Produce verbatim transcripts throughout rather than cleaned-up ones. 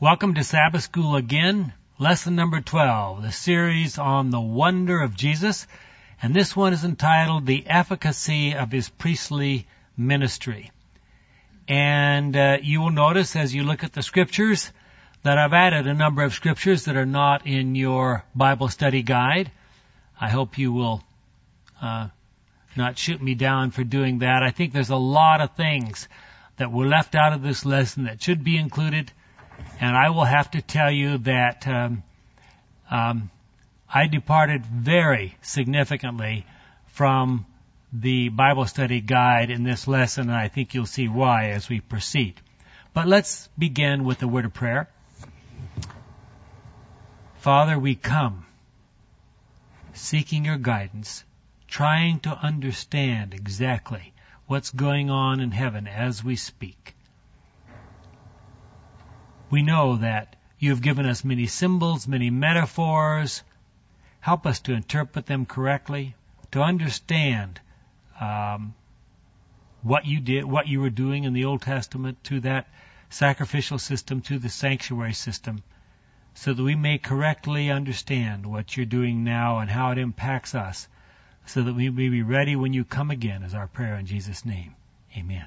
Welcome to Sabbath School again, lesson number twelve, the series on the wonder of Jesus, and this one is entitled The Efficacy of His Priestly Ministry. And uh, you will notice as you look at the scriptures that I've added a number of scriptures that are not in your Bible study guide. I hope you will uh, not shoot me down for doing that. I think there's a lot of things that were left out of this lesson that should be included. And I will have to tell you that um, um, I departed very significantly from the Bible study guide in this lesson, and I think you'll see why as we proceed. But let's begin with a word of prayer. Father, we come seeking your guidance, trying to understand exactly what's going on in heaven as we speak. We know that you have given us many symbols, many metaphors. Help us to interpret them correctly, to understand um, what you did, what you were doing in the Old Testament to that sacrificial system, to the sanctuary system, so that we may correctly understand what you're doing now and how it impacts us, so that we may be ready when you come again, is our prayer in Jesus' name. Amen.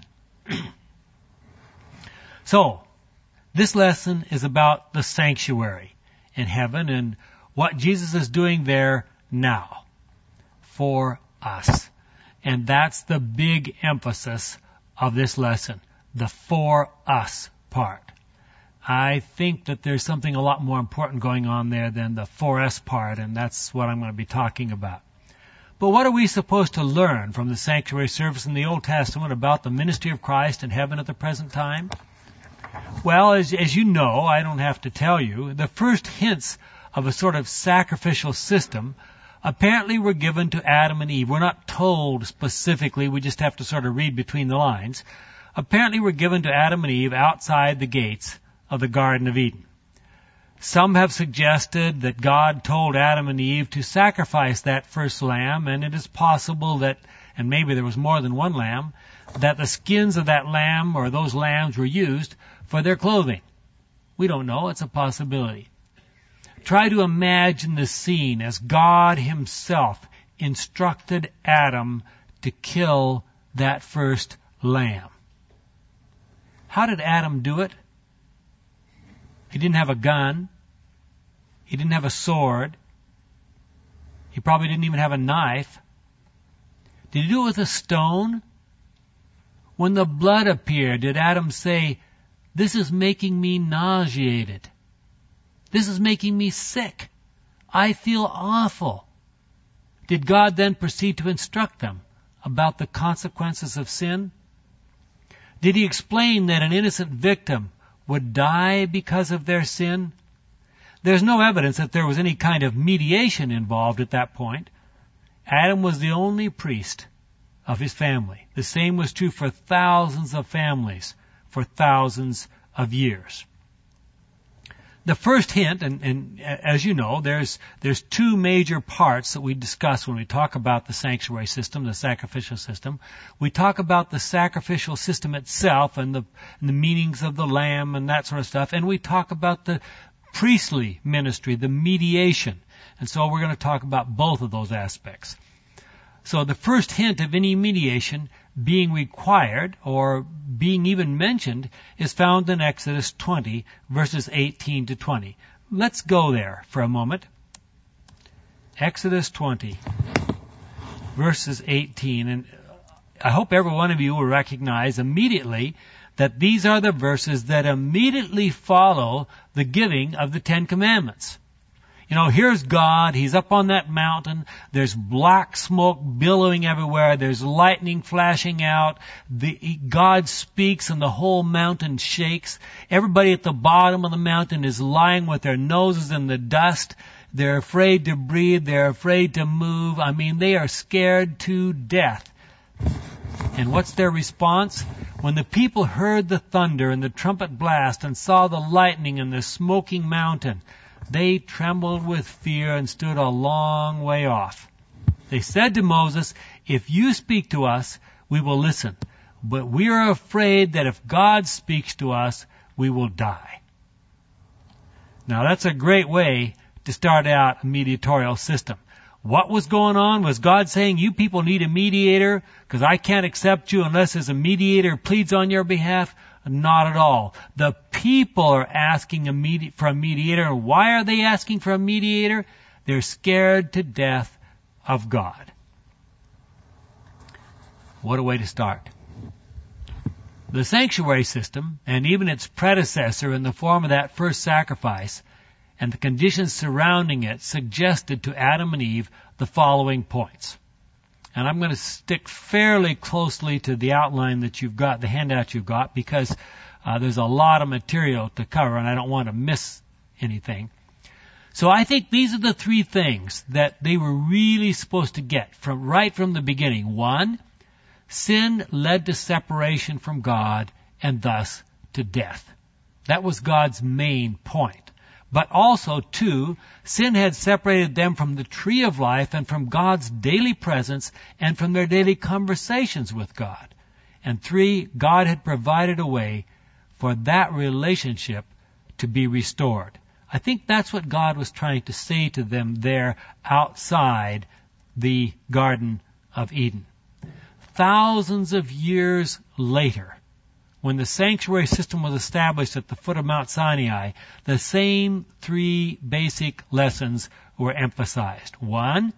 So, this lesson is about the sanctuary in heaven and what Jesus is doing there now for us. And that's the big emphasis of this lesson, the for us part. I think that there's something a lot more important going on there than the for us part, and that's what I'm going to be talking about. But what are we supposed to learn from the sanctuary service in the Old Testament about the ministry of Christ in heaven at the present time? Well, as, as you know, I don't have to tell you, the first hints of a sort of sacrificial system apparently were given to Adam and Eve. We're not told specifically, we just have to sort of read between the lines. Apparently were given to Adam and Eve outside the gates of the Garden of Eden. Some have suggested that God told Adam and Eve to sacrifice that first lamb, and it is possible that, and maybe there was more than one lamb, that the skins of that lamb or those lambs were used for their clothing. We don't know. It's a possibility. Try to imagine the scene as God himself instructed Adam to kill that first lamb. How did Adam do it? He didn't have a gun. He didn't have a sword. He probably didn't even have a knife. Did he do it with a stone? When the blood appeared, did Adam say, "This is making me nauseated. This is making me sick. I feel awful"? Did God then proceed to instruct them about the consequences of sin? Did he explain that an innocent victim would die because of their sin? There's no evidence that there was any kind of mediation involved at that point. Adam was the only priest of his family. The same was true for thousands of families for thousands of years. The first hint, and, and as you know, there's there's two major parts that we discuss when we talk about the sanctuary system, the sacrificial system. We talk about the sacrificial system itself and the, and the meanings of the lamb and that sort of stuff, and we talk about the priestly ministry, the mediation. And so we're going to talk about both of those aspects. So the first hint of any mediation being required or being even mentioned is found in Exodus twenty, verses eighteen to twenty. Let's go there for a moment. Exodus twenty, verses eighteen. And I hope every one of you will recognize immediately that these are the verses that immediately follow the giving of the Ten Commandments. You know, here's God. He's up on that mountain. There's black smoke billowing everywhere. There's lightning flashing out. The, God speaks and the whole mountain shakes. Everybody at the bottom of the mountain is lying with their noses in the dust. They're afraid to breathe. They're afraid to move. I mean, they are scared to death. And what's their response? When the people heard the thunder and the trumpet blast and saw the lightning and the smoking mountain, they trembled with fear and stood a long way off. They said to Moses, "If you speak to us, we will listen. But we are afraid that if God speaks to us, we will die." Now that's a great way to start out a mediatorial system. What was going on? Was God saying, you people need a mediator because I can't accept you unless there's a mediator who pleads on your behalf? Not at all. The people are asking a medi- for a mediator. Why are they asking for a mediator? They're scared to death of God. What a way to start. The sanctuary system, and even its predecessor in the form of that first sacrifice, and the conditions surrounding it suggested to Adam and Eve the following points. And I'm going to stick fairly closely to the outline that you've got, the handout you've got, because uh, there's a lot of material to cover and I don't want to miss anything. So I think these are the three things that they were really supposed to get from right from the beginning. One, sin led to separation from God and thus to death. That was God's main point. But also, two, sin had separated them from the tree of life and from God's daily presence and from their daily conversations with God. And three, God had provided a way for that relationship to be restored. I think that's what God was trying to say to them there outside the Garden of Eden. Thousands of years later, when the sanctuary system was established at the foot of Mount Sinai, the same three basic lessons were emphasized. One,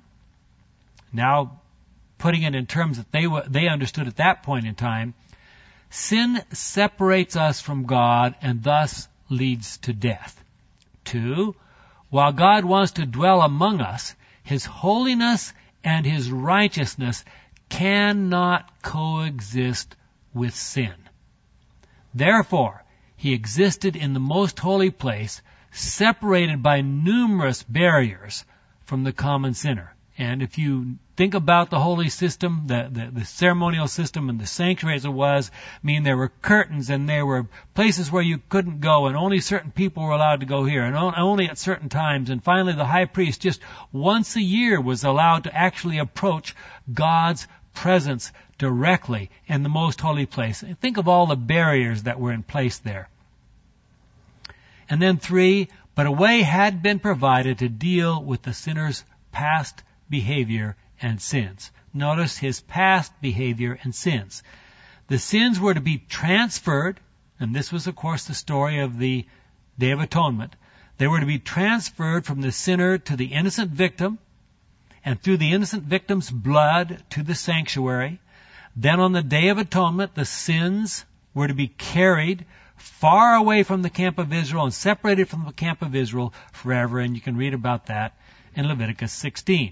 now putting it in terms that they were, they understood at that point in time, sin separates us from God and thus leads to death. Two, while God wants to dwell among us, His holiness and His righteousness cannot coexist with sin. Therefore, He existed in the most holy place, separated by numerous barriers from the common sinner. And if you think about the holy system, the, the, the ceremonial system and the sanctuary as it was, I mean, there were curtains and there were places where you couldn't go and only certain people were allowed to go here and only at certain times. And finally, the high priest just once a year was allowed to actually approach God's presence directly in the most holy place. Think of all the barriers that were in place there. And then three, but a way had been provided to deal with the sinner's past behavior and sins. Notice his past behavior and sins. The sins were to be transferred, and this was of course the story of the Day of Atonement. They were to be transferred from the sinner to the innocent victim, and through the innocent victim's blood to the sanctuary. Then on the Day of Atonement, the sins were to be carried far away from the camp of Israel and separated from the camp of Israel forever, and you can read about that in Leviticus sixteen.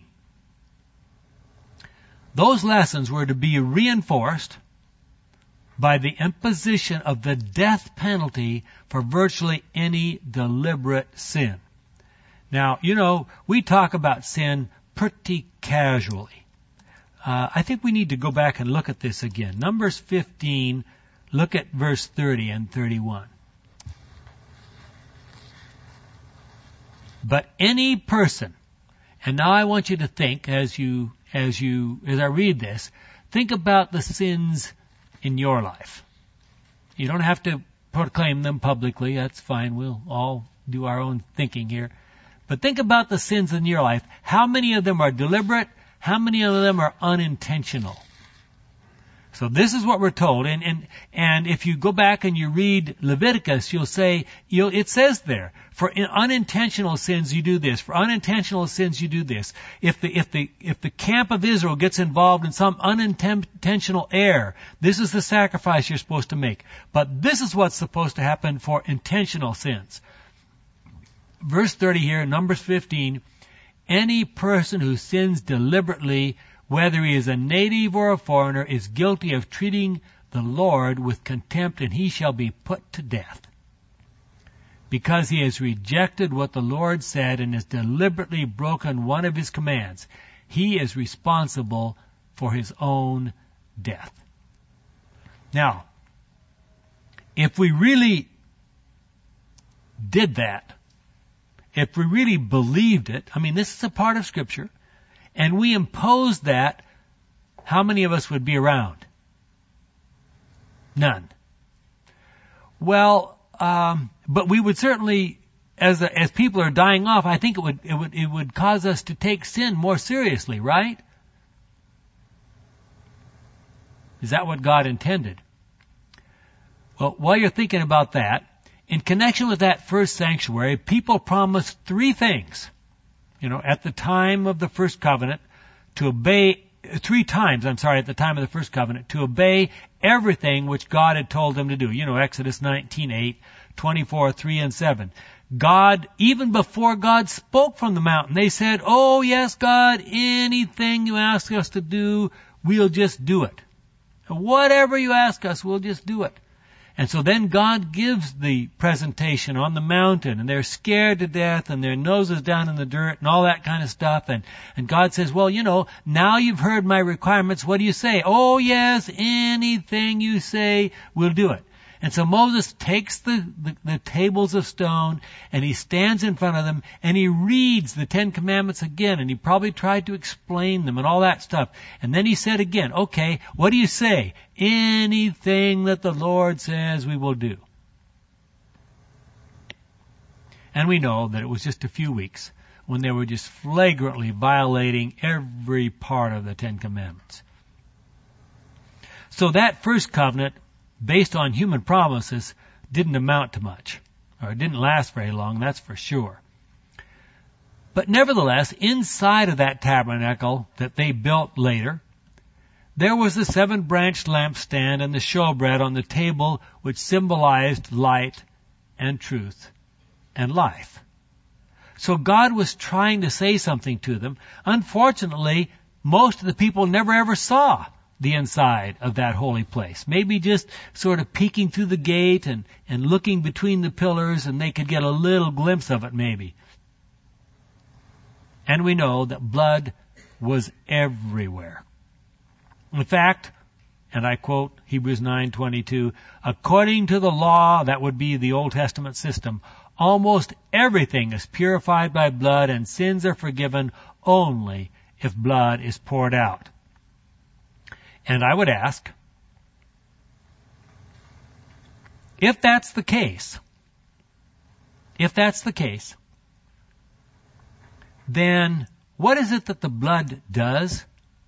Those lessons were to be reinforced by the imposition of the death penalty for virtually any deliberate sin. Now, you know, we talk about sin pretty casually. Uh, I think we need to go back and look at this again. Numbers fifteen, look at verse thirty and thirty-one. But any person, and now I want you to think as you, as you, as I read this, think about the sins in your life. You don't have to proclaim them publicly. That's fine. We'll all do our own thinking here. But think about the sins in your life. How many of them are deliberate? How many of them are unintentional? So this is what we're told. And, and, and if you go back and you read Leviticus, you'll say, you'll, it says there, for unintentional sins you do this. For unintentional sins you do this. If the, if the, if the camp of Israel gets involved in some unintentional error, this is the sacrifice you're supposed to make. But this is what's supposed to happen for intentional sins. Verse thirty here, Numbers fifteen, any person who sins deliberately, whether he is a native or a foreigner, is guilty of treating the Lord with contempt, and he shall be put to death. Because he has rejected what the Lord said and has deliberately broken one of his commands, he is responsible for his own death. Now, if we really did that, if we really believed it, I mean, this is a part of Scripture, and we imposed that, how many of us would be around? None. Well, um, but we would certainly as the, as people are dying off, I think it would it would it would cause us to take sin more seriously, right? Is that what God intended? Well, while you're thinking about that, in connection with that first sanctuary, people promised three things. You know, at the time of the first covenant, to obey three times, I'm sorry, at the time of the first covenant, to obey everything which God had told them to do. You know, Exodus nineteen eight, twenty-four three and seven. God, even before God spoke from the mountain, they said, "Oh yes, God, anything you ask us to do, we'll just do it. Whatever you ask us, we'll just do it." And so then God gives the presentation on the mountain, and they're scared to death, and their noses down in the dirt, and all that kind of stuff. And, and God says, well, you know, now you've heard my requirements. What do you say? Oh, yes, anything you say, we'll do it. And so Moses takes the, the, the tables of stone, and he stands in front of them, and he reads the Ten Commandments again, and he probably tried to explain them and all that stuff. And then he said again, okay, what do you say? Anything that the Lord says we will do. And we know that it was just a few weeks when they were just flagrantly violating every part of the Ten Commandments. So that first covenant, based on human promises, didn't amount to much, or it didn't last very long, that's for sure. But nevertheless, inside of that tabernacle that they built later, there was the seven-branched lampstand and the showbread on the table, which symbolized light and truth and life. So God was trying to say something to them. Unfortunately, most of the people never ever saw the inside of that holy place. Maybe just sort of peeking through the gate and, and looking between the pillars, and they could get a little glimpse of it maybe. And we know that blood was everywhere. In fact, and I quote Hebrews nine twenty-two, according to the law, that would be the Old Testament system, almost everything is purified by blood, and sins are forgiven only if blood is poured out. And I would ask, if that's the case, if that's the case, then what is it that the blood does?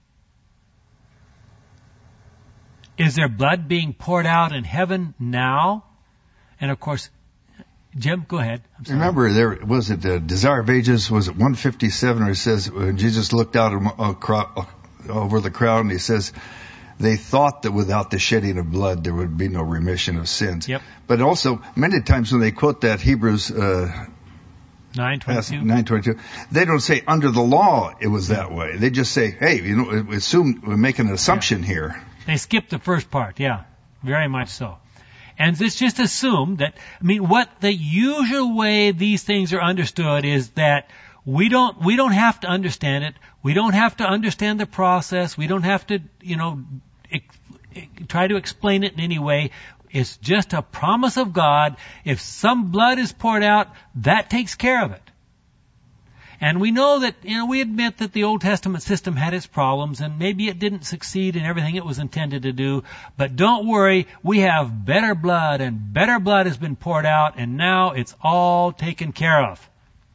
Is there blood being poured out in heaven now? And of course, Jim, go ahead. I'm sorry. Remember, there was it the Desire of Ages, was it one fifty-seven, where it says, when Jesus looked out over the crowd and he says, they thought that without the shedding of blood, there would be no remission of sins. Yep. But also, many times when they quote that Hebrews uh, nine twenty-two, nine twenty-two, they don't say under the law it was that way. They just say, hey, you know, assume we're making an assumption yeah. here. They skip the first part, yeah, very much so. And it's just assumed that, I mean, what the usual way these things are understood is that we don't, we don't have to understand it. We don't have to understand the process. We don't have to, you know, try to explain it in any way. It's just a promise of God. If some blood is poured out, that takes care of it. And we know that, you know, we admit that the Old Testament system had its problems, and maybe it didn't succeed in everything it was intended to do. But don't worry, we have better blood, and better blood has been poured out, and now it's all taken care of.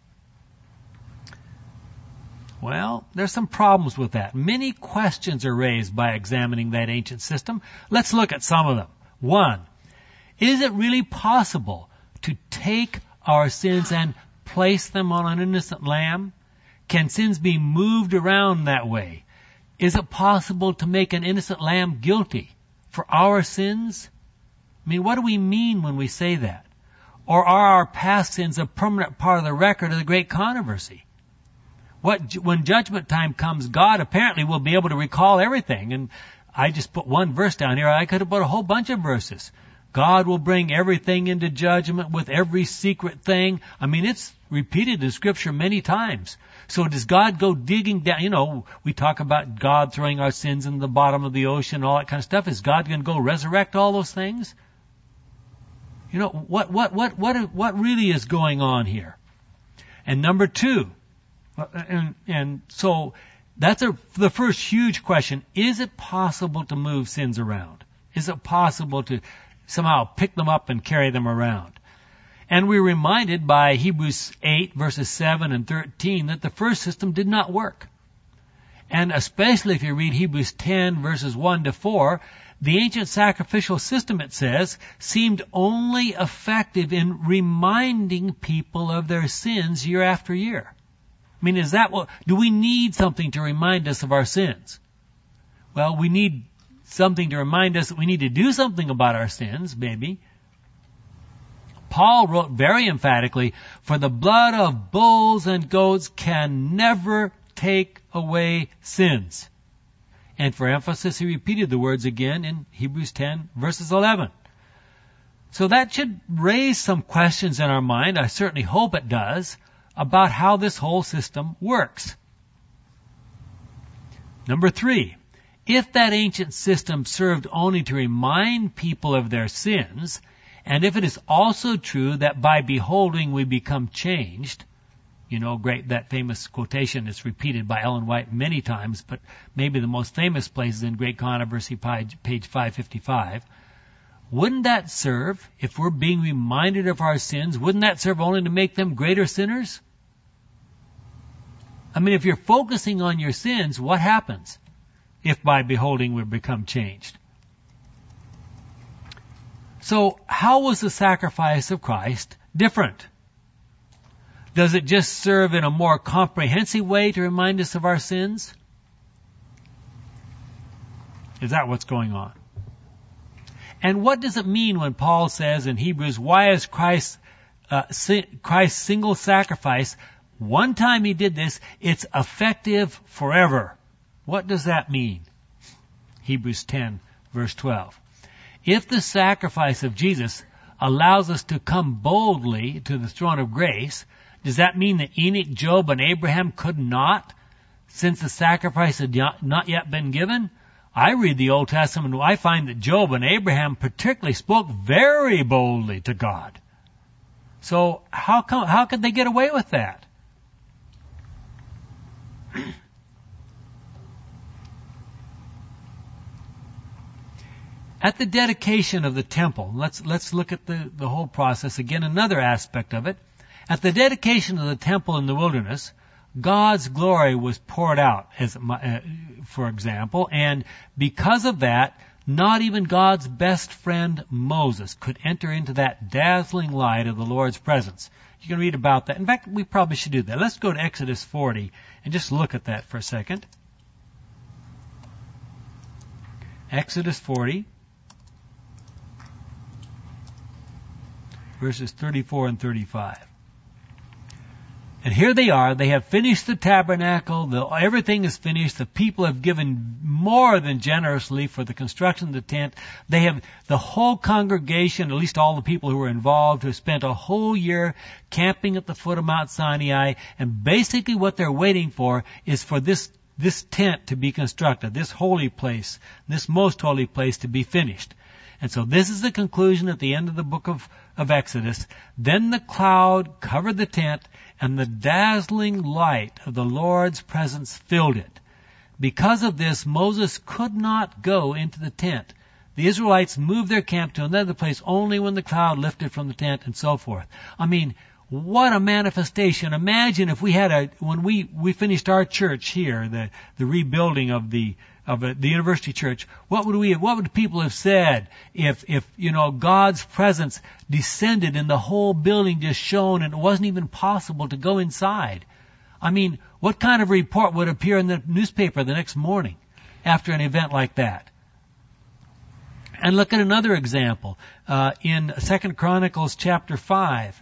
Well, there's some problems with that. Many questions are raised by examining that ancient system. Let's look at some of them. One, is it really possible to take our sins and place them on an innocent lamb? Can sins be moved around that way? Is it possible to make an innocent lamb guilty for our sins? I mean, what do we mean when we say that? Or are our past sins a permanent part of the record of the great controversy? What, when judgment time comes, God apparently will be able to recall everything. And I just put one verse down here. I could have put a whole bunch of verses. God will bring everything into judgment with every secret thing. I mean, it's repeated in Scripture many times. So does God go digging down? You know, we talk about God throwing our sins in the bottom of the ocean, all that kind of stuff. Is God going to go resurrect all those things? You know, what, what, what, what, what really is going on here? And number two, and, and so that's a, the first huge question. Is it possible to move sins around? Is it possible to somehow pick them up and carry them around? And we're reminded by Hebrews eight, verses seven and thirteen, that the first system did not work. And especially if you read Hebrews ten, verses one to four, the ancient sacrificial system, it says, seemed only effective in reminding people of their sins year after year. I mean, is that what, do we need something to remind us of our sins? Well, we need something to remind us that we need to do something about our sins, maybe. Paul wrote very emphatically, for the blood of bulls and goats can never take away sins. And for emphasis, he repeated the words again in Hebrews ten, verses eleven. So that should raise some questions in our mind, I certainly hope it does, about how this whole system works. Number three, if that ancient system served only to remind people of their sins, and if it is also true that by beholding we become changed, you know, great, that famous quotation is repeated by Ellen White many times, but maybe the most famous place is in Great Controversy, page five fifty-five. Wouldn't that serve, if we're being reminded of our sins, wouldn't that serve only to make them greater sinners? I mean, if you're focusing on your sins, what happens if by beholding we become changed? So, how was the sacrifice of Christ different? Does it just serve in a more comprehensive way to remind us of our sins? Is that what's going on? And what does it mean when Paul says in Hebrews, why is Christ, uh, si- Christ's single sacrifice, one time he did this, it's effective forever? What does that mean? Hebrews ten, verse twelve. If the sacrifice of Jesus allows us to come boldly to the throne of grace, does that mean that Enoch, Job, and Abraham could not, since the sacrifice had not yet been given? I read the Old Testament and I find that Job and Abraham particularly spoke very boldly to God. So how come, how could they get away with that? At the dedication of the temple, let's, let's look at the, the whole process again, another aspect of it. At the dedication of the temple in the wilderness, God's glory was poured out, as uh, for example, and because of that, not even God's best friend Moses could enter into that dazzling light of the Lord's presence. You can read about that. In fact, we probably should do that. Let's go to Exodus forty and just look at that for a second. Exodus forty, verses thirty-four and thirty-five. And here they are. They have finished the tabernacle. The, everything is finished. The people have given more than generously for the construction of the tent. They have, the whole congregation, at least all the people who were involved, have spent a whole year camping at the foot of Mount Sinai. And basically what they're waiting for is for this, this tent to be constructed, this holy place, this most holy place to be finished. And so this is the conclusion at the end of the book of, of Exodus. Then the cloud covered the tent, and the dazzling light of the Lord's presence filled it. Because of this, Moses could not go into the tent. The Israelites moved their camp to another place only when the cloud lifted from the tent, and so forth. I mean, what a manifestation. Imagine if we had a, when we, we finished our church here, the, the rebuilding of the, of a, the university church, what would we, what would people have said if, if, you know, God's presence descended and the whole building just shone and it wasn't even possible to go inside? I mean, what kind of report would appear in the newspaper the next morning after an event like that? And look at another example, uh, in Second Chronicles chapter five.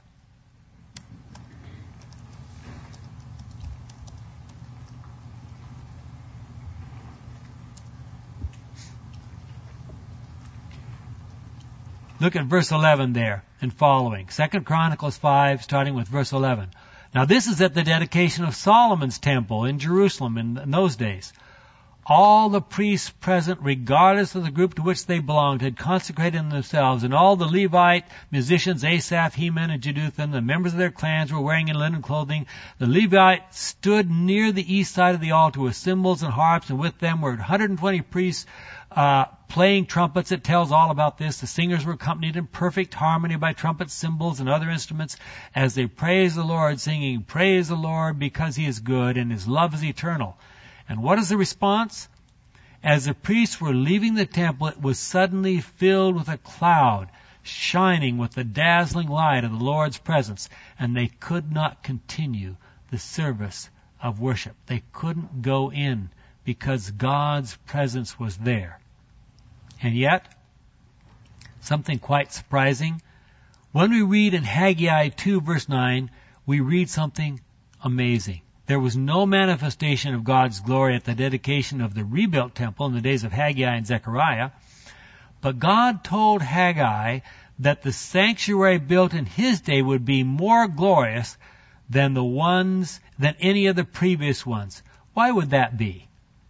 Look at verse eleven there and following. Second Chronicles five, starting with verse eleven. Now this is at the dedication of Solomon's temple in Jerusalem in, in those days. All the priests present, regardless of the group to which they belonged, had consecrated themselves, and all the Levite musicians, Asaph, Heman, and Jeduthun, the members of their clans, were wearing in linen clothing. The Levites stood near the east side of the altar with cymbals and harps, and with them were one hundred twenty priests, uh, playing trumpets. It tells all about this. The singers were accompanied in perfect harmony by trumpet cymbals and other instruments as they praised the Lord, singing, "Praise the Lord because He is good and His love is eternal." And what is the response? As the priests were leaving the temple, it was suddenly filled with a cloud, shining with the dazzling light of the Lord's presence, and they could not continue the service of worship. They couldn't go in because God's presence was there. And yet, something quite surprising, when we read in Haggai two verse nine, we read something amazing. There was no manifestation of God's glory at the dedication of the rebuilt temple in the days of Haggai and Zechariah, but God told Haggai that the sanctuary built in his day would be more glorious than the ones, than any of the previous ones. Why would that be?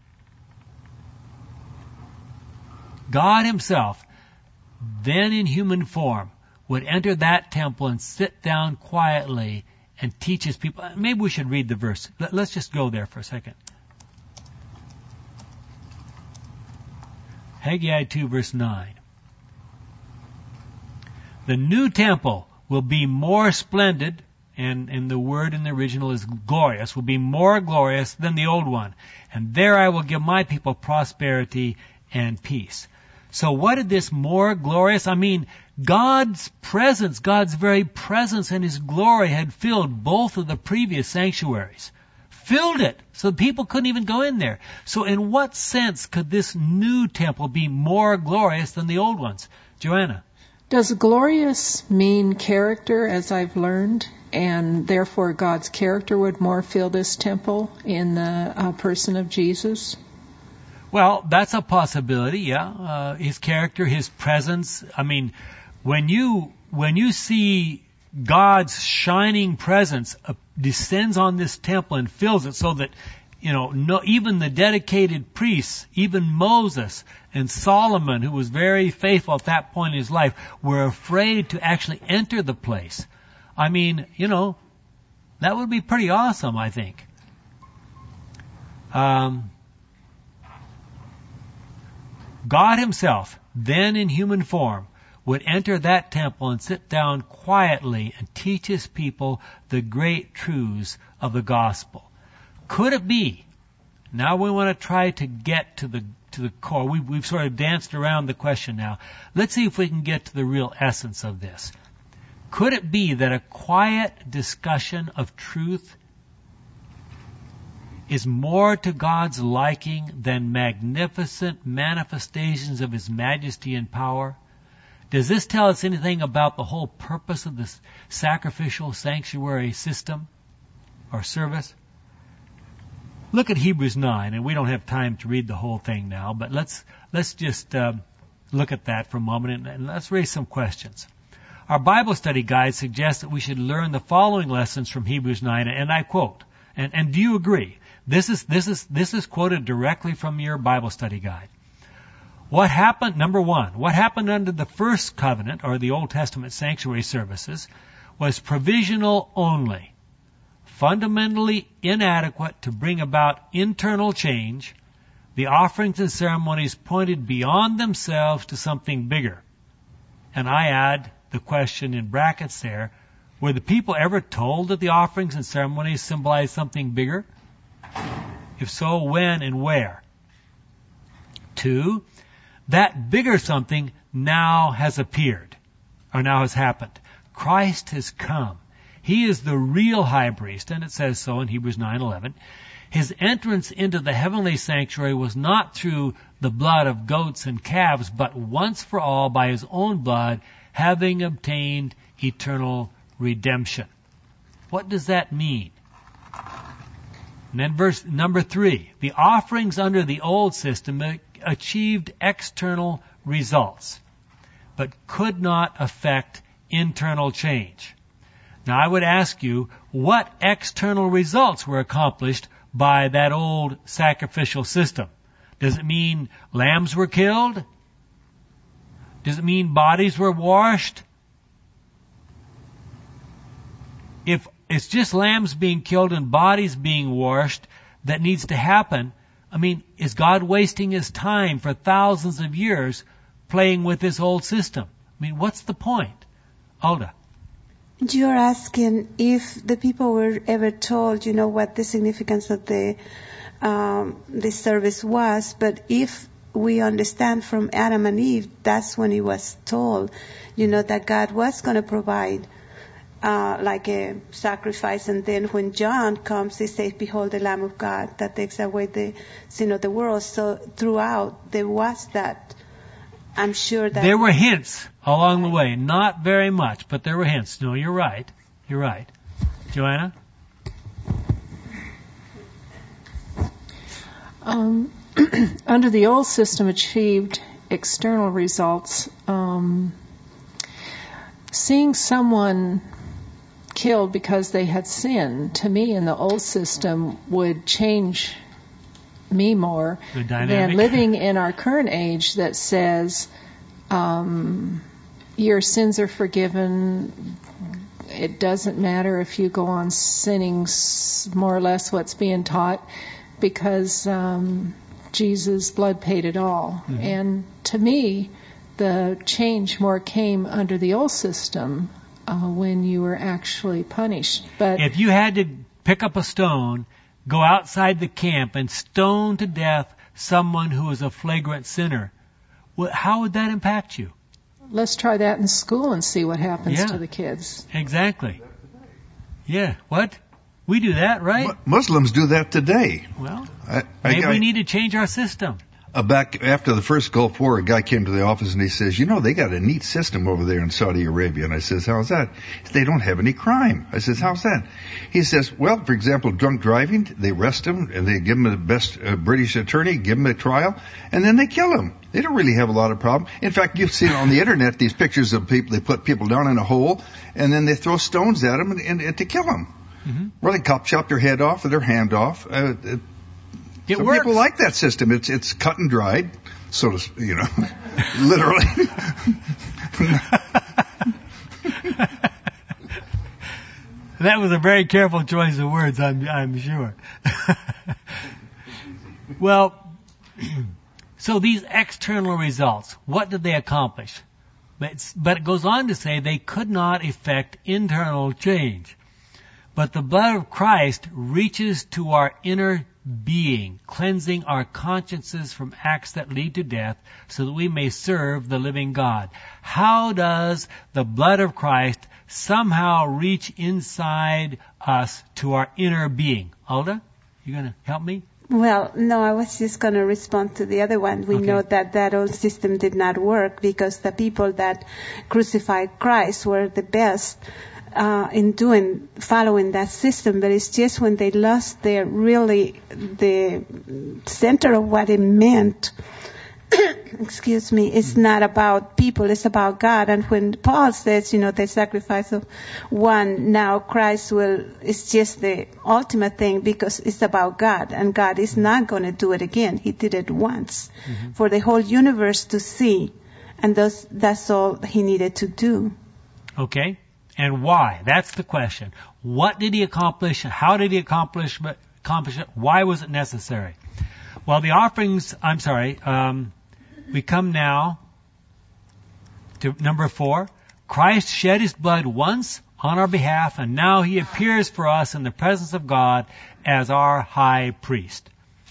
God Himself, then in human form, would enter that temple and sit down quietly and teach His people. Maybe we should read the verse. Let's just go there for a second. Haggai two verse nine. The new temple will be more splendid, and, and the word in the original is glorious, will be more glorious than the old one. And there I will give my people prosperity and peace. So what did this more glorious? I mean, God's presence, God's very presence and His glory had filled both of the previous sanctuaries. Filled it, so people couldn't even go in there. So in what sense could this new temple be more glorious than the old ones? Joanna? Does glorious mean character, as I've learned, and therefore God's character would more fill this temple in the uh, person of Jesus? Well, that's a possibility, yeah. Uh, his character, His presence. I mean, when you when you see God's shining presence uh, descends on this temple and fills it so that, you know, no, even the dedicated priests, even Moses and Solomon, who was very faithful at that point in his life, were afraid to actually enter the place. I mean, you know, that would be pretty awesome, I think. Um, God Himself, then in human form, would enter that temple and sit down quietly and teach His people the great truths of the gospel. Could it be? Now we want to try to get to the to the core. We've, we've sort of danced around the question now. Let's see if we can get to the real essence of this. Could it be that a quiet discussion of truth is more to God's liking than magnificent manifestations of His majesty and power? Does this tell us anything about the whole purpose of this sacrificial sanctuary system or service? Look at Hebrews nine, and we don't have time to read the whole thing now, but let's let's just uh, look at that for a moment, and, and let's raise some questions. Our Bible study guide suggests that we should learn the following lessons from Hebrews nine, and I quote, and, and do you agree? This is this is this is quoted directly from your Bible study guide. What happened, number one, what happened under the first covenant, or the Old Testament sanctuary services, was provisional only, fundamentally inadequate to bring about internal change. The offerings and ceremonies pointed beyond themselves to something bigger. And I add the question in brackets there, were the people ever told that the offerings and ceremonies symbolize something bigger? If so, when and where? Two, that bigger something now has appeared, or now has happened. Christ has come. He is the real high priest, and it says so in Hebrews nine eleven. His entrance into the heavenly sanctuary was not through the blood of goats and calves, but once for all by His own blood, having obtained eternal redemption. What does that mean? And then verse number three, the offerings under the old system achieved external results, but could not affect internal change. Now I would ask you, what external results were accomplished by that old sacrificial system? Does it mean lambs were killed? Does it mean bodies were washed? If it's just lambs being killed and bodies being washed that needs to happen, I mean, is God wasting his time for thousands of years playing with this old system? I mean, what's the point? Alda. You're asking if the people were ever told, you know, what the significance of the um, this service was, but if we understand from Adam and Eve, that's when it was told, you know, that God was going to provide uh, like a sacrifice. And then when John comes, he says, behold the Lamb of God that takes away the sin of the world. So throughout, there was that. I'm sure that... There were hints along the way. Not very much, but there were hints. No, you're right. You're right. Joanna? Um, under the old system, achieved external results. Um, seeing someone killed because they had sinned, to me, in the old system, would change me more than living in our current age that says um, your sins are forgiven. It doesn't matter if you go on sinning, more or less what's being taught, because um, Jesus' blood paid it all. Mm-hmm. And to me, the change more came under the old system uh, when you were actually punished. But if you had to pick up a stone, go outside the camp and stone to death someone who is a flagrant sinner, how would that impact you? Let's try that in school and see what happens yeah, to the kids. Exactly. Yeah. What? We do that, right? Muslims do that today. Well, I, maybe I, we need to change our system. Uh, back after the first Gulf War, a guy came to the office and he says, you know, they got a neat system over there in Saudi Arabia. And I says, how's that? They don't have any crime. I says, how's that? He says, well, for example, drunk driving, they arrest him and they give him the best uh, British attorney, give him a trial, and then they kill him. They don't really have a lot of problem. In fact, you've seen on the internet these pictures of people, they put people down in a hole and then they throw stones at them and, and, and to kill them. Mm-hmm. Well, they cop chop their head off or their hand off. Uh, it, It Some works. people like that system. It's it's cut and dried, so to you know, literally. That was a very careful choice of words, I'm I'm sure. Well, so these external results, what did they accomplish? But, it's, but it goes on to say they could not effect internal change. But the blood of Christ reaches to our inner being, cleansing our consciences from acts that lead to death, so that we may serve the living God. How does the blood of Christ somehow reach inside us to our inner being? Alda, you going to help me? Well, no, I was just going to respond to the other one. We okay. know that that old system did not work because the people that crucified Christ were the best Uh, in doing, following that system, but it's just when they lost their really, the center of what it meant, excuse me, it's not about people, it's about God. And when Paul says, you know, the sacrifice of one, now Christ will, it's just the ultimate thing because it's about God, and God is not going to do it again. He did it once mm-hmm. for the whole universe to see, and those, that's all he needed to do. Okay. And why? That's the question. What did he accomplish? How did he accomplish, accomplish it? Why was it necessary? Well, the offerings, I'm sorry, um, we come now to number four. Christ shed his blood once on our behalf, and now he appears for us in the presence of God as our high priest.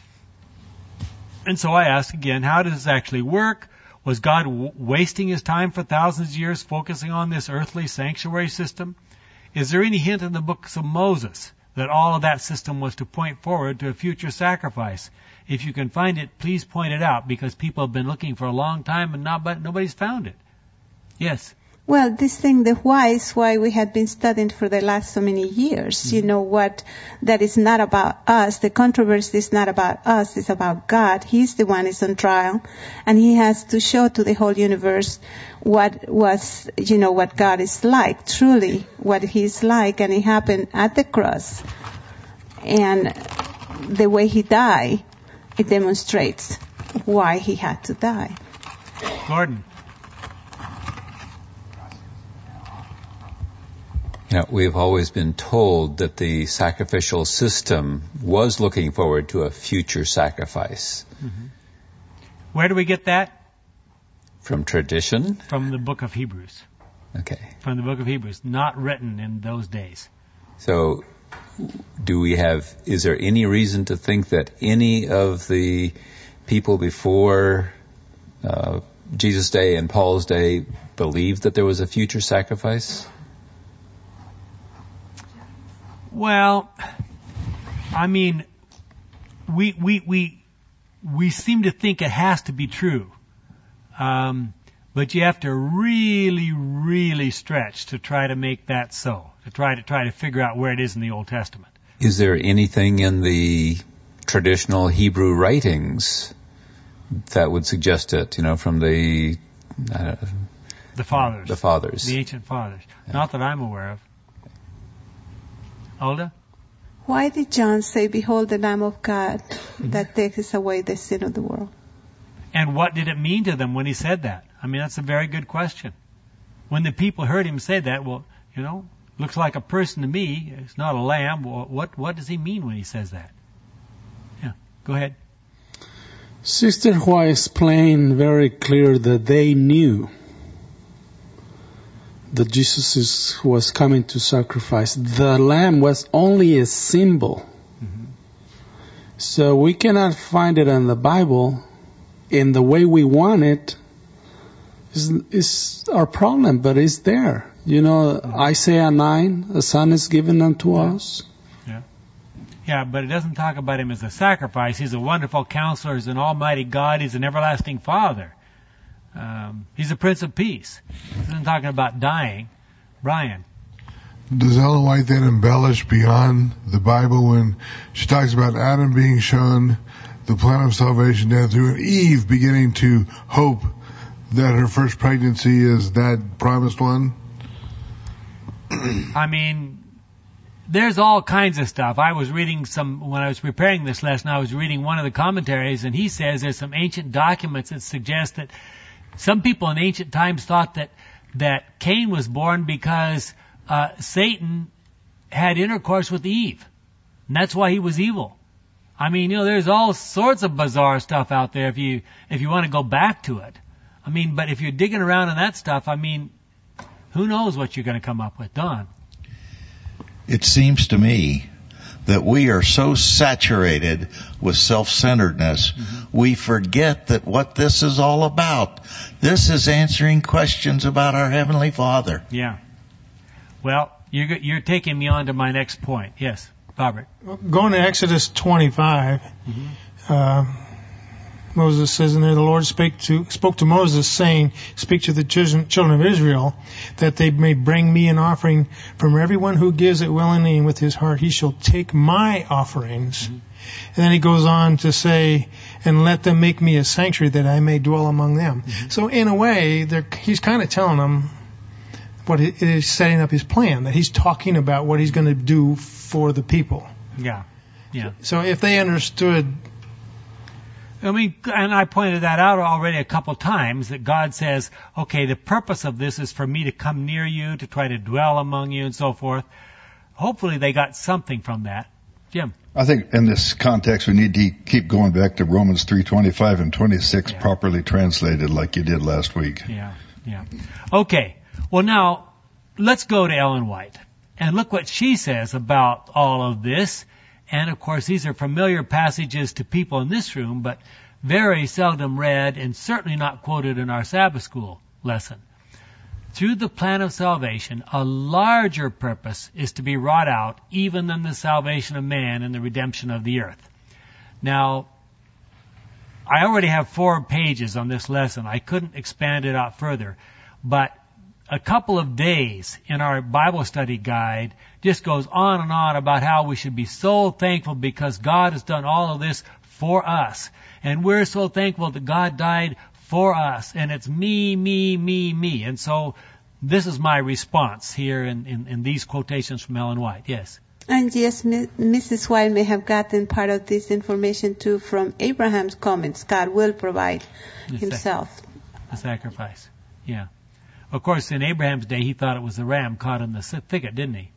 And so I ask again, how does this actually work? Was God w- wasting his time for thousands of years focusing on this earthly sanctuary system? Is there any hint in the books of Moses that all of that system was to point forward to a future sacrifice? If you can find it, please point it out, because people have been looking for a long time and not, but nobody's found it. Yes. Well, this thing, the why, is why we have been studying for the last so many years. Mm-hmm. You know what? That is not about us. The controversy is not about us. It's about God. He's the one who's on trial, and he has to show to the whole universe what was, you know, what God is like, truly what he's like, and it happened at the cross. And the way he died, it demonstrates why he had to die. Gordon. Yeah, we've always been told that the sacrificial system was looking forward to a future sacrifice. Mm-hmm. Where do we get that? From tradition? From the book of Hebrews. Okay. From the book of Hebrews, not written in those days. So, do we have, is there any reason to think that any of the people before uh, Jesus' day and Paul's day believed that there was a future sacrifice? Well, I mean, we we we we seem to think it has to be true, um, but you have to really, really stretch to try to make that so. To try to try to figure out where it is in the Old Testament. Is there anything in the traditional Hebrew writings that would suggest it? You know, from the uh, the fathers, the fathers, the ancient fathers. Yeah. Not that I'm aware of. Olda? Why did John say, "Behold, the Lamb of God that takes away the sin of the world"? And what did it mean to them when he said that? I mean, that's a very good question. When the people heard him say that, well, you know, looks like a person to me. It's not a lamb. Well, what what does he mean when he says that? Yeah, go ahead. Sister Hua explained very clear that they knew that Jesus is, was coming to sacrifice. The lamb was only a symbol. Mm-hmm. So we cannot find it in the Bible in the way we want it. Is is our problem, but it's there. You know, mm-hmm. Isaiah nine, a son is given unto yeah. us. Yeah. Yeah, but it doesn't talk about him as a sacrifice. He's a wonderful counselor. He's an almighty God. He's an everlasting Father. Um, he's a Prince of Peace. He isn't talking about dying. Brian. Does Ellen White then embellish beyond the Bible when she talks about Adam being shown the plan of salvation down through, and Eve beginning to hope that her first pregnancy is that promised one? I mean, there's all kinds of stuff. I was reading some, when I was preparing this lesson, I was reading one of the commentaries, and he says there's some ancient documents that suggest that some people in ancient times thought that, that Cain was born because uh, Satan had intercourse with Eve. And that's why he was evil. I mean, you know, there's all sorts of bizarre stuff out there if you, if you want to go back to it. I mean, but if you're digging around in that stuff, I mean, who knows what you're going to come up with, Don? It seems to me that we are so saturated with self-centeredness, mm-hmm. we forget that what this is all about. This is answering questions about our Heavenly Father. Yeah. Well, you're, you're taking me on to my next point. Yes, Robert. Going to Exodus twenty-five, mm-hmm. uh, Moses says in there, the Lord spake to, spoke to Moses, saying, speak to the children of Israel, that they may bring me an offering from everyone who gives it willingly and with his heart. He shall take my offerings. Mm-hmm. And then he goes on to say, and let them make me a sanctuary that I may dwell among them. Mm-hmm. So in a way, he's kind of telling them what it is, setting up his plan, that he's talking about what he's going to do for the people. Yeah, yeah. So if they understood... I mean, and I pointed that out already a couple times, that God says, okay, the purpose of this is for me to come near you, to try to dwell among you, and so forth. Hopefully they got something from that. Jim? I think in this context we need to keep going back to Romans three twenty-five and twenty-six, yeah. properly translated like you did last week. Yeah, yeah. Okay, well now, let's go to Ellen White. And look what she says about all of this. And, of course, these are familiar passages to people in this room, but very seldom read and certainly not quoted in our Sabbath school lesson. Through the plan of salvation, a larger purpose is to be wrought out even than the salvation of man and the redemption of the earth. Now, I already have four pages on this lesson. I couldn't expand it out further, but a couple of days in our Bible study guide just goes on and on about how we should be so thankful because God has done all of this for us. And we're so thankful that God died for us. And it's me, me, me, me. And so this is my response here in, in, in these quotations from Ellen White. Yes? And yes, Missus White may have gotten part of this information too from Abraham's comments. God will provide the himself. Sac- the sacrifice. Yeah. Of course, in Abraham's day, he thought it was the ram caught in the thicket, didn't he?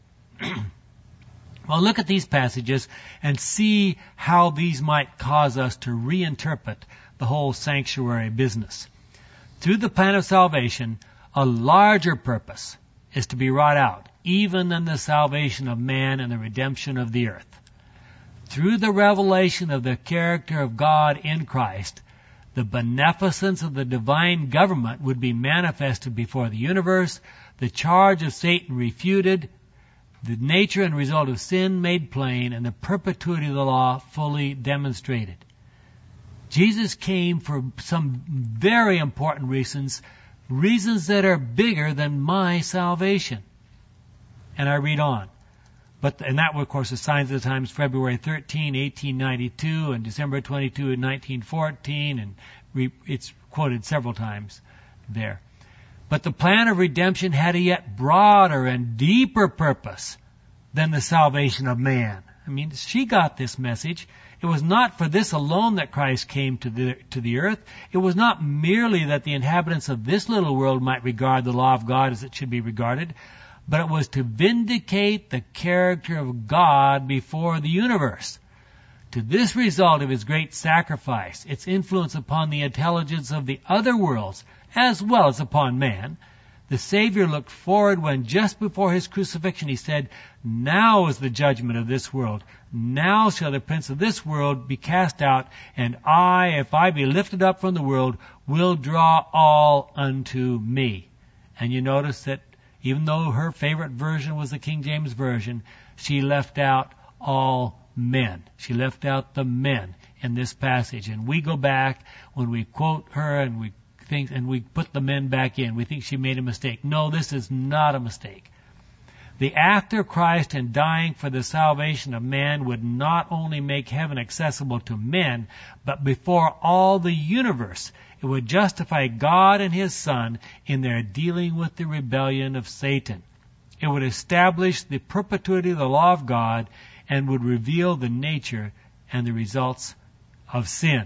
Well, look at these passages and see how these might cause us to reinterpret the whole sanctuary business. Through the plan of salvation, a larger purpose is to be wrought out, even in the salvation of man and the redemption of the earth. Through the revelation of the character of God in Christ, the beneficence of the divine government would be manifested before the universe, the charge of Satan refuted, the nature and result of sin made plain, and the perpetuity of the law fully demonstrated. Jesus came for some very important reasons, reasons that are bigger than my salvation. And I read on. But, and that, of course, is Signs of the Times, February thirteenth, eighteen ninety-two, and December twenty-second, nineteen fourteen, and re, it's quoted several times there. But the plan of redemption had a yet broader and deeper purpose than the salvation of man. I mean, she got this message. It was not for this alone that Christ came to the, to the earth. It was not merely that the inhabitants of this little world might regard the law of God as it should be regarded, but it was to vindicate the character of God before the universe. To this result of his great sacrifice, its influence upon the intelligence of the other worlds, as well as upon man, the Savior looked forward when just before his crucifixion he said, "Now is the judgment of this world. Now shall the prince of this world be cast out, and I, if I be lifted up from the world, will draw all unto me." And you notice that even though her favorite version was the King James Version, she left out all men. She left out the men in this passage. And we go back when we quote her and we think, and we put the men back in. We think she made a mistake. No, this is not a mistake. The act of Christ in dying for the salvation of man would not only make heaven accessible to men, but before all the universe, it would justify God and his Son in their dealing with the rebellion of Satan. It would establish the perpetuity of the law of God and would reveal the nature and the results of sin.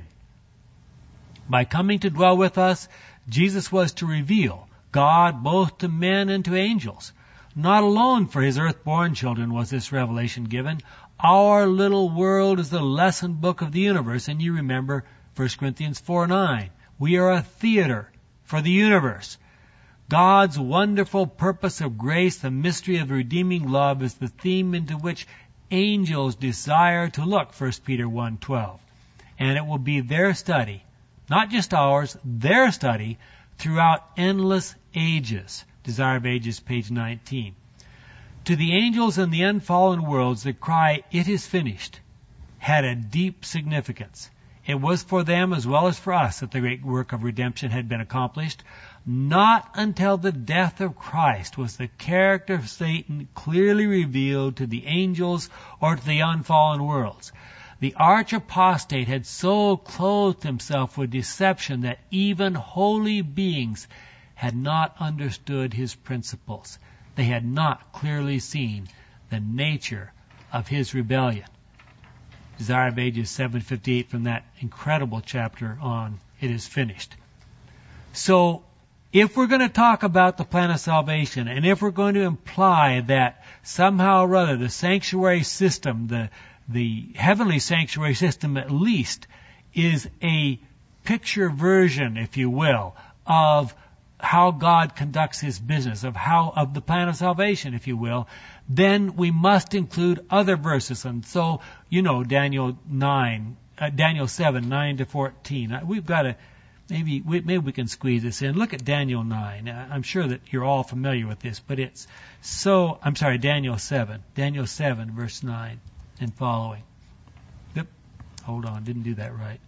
By coming to dwell with us, Jesus was to reveal God both to men and to angels. Not alone for his earth-born children was this revelation given. Our little world is the lesson book of the universe, and you remember First Corinthians four nine. We are a theater for the universe. God's wonderful purpose of grace, the mystery of redeeming love, is the theme into which angels desire to look, First Peter one twelve. And it will be their study, not just ours, their study, throughout endless ages. Desire of Ages, page nineteen. To the angels in the unfallen worlds, the cry, "It is finished," had a deep significance. It was for them as well as for us that the great work of redemption had been accomplished. Not until the death of Christ was the character of Satan clearly revealed to the angels or to the unfallen worlds. The arch apostate had so clothed himself with deception that even holy beings had not understood his principles. They had not clearly seen the nature of his rebellion. Desire of Ages seven fifty-eight from that incredible chapter on It Is Finished. So, if we're going to talk about the plan of salvation, and if we're going to imply that somehow or other the sanctuary system, the, the heavenly sanctuary system at least, is a picture version, if you will, of how God conducts his business, of how, of the plan of salvation, if you will, then we must include other verses. And so, you know, Daniel nine, uh, Daniel seven, nine to fourteen. We've got to, maybe, we, maybe we can squeeze this in. Look at Daniel nine. I'm sure that you're all familiar with this, but it's so, I'm sorry, Daniel seven. Daniel seven, verse nine and following. Yep. Hold on, didn't do that right.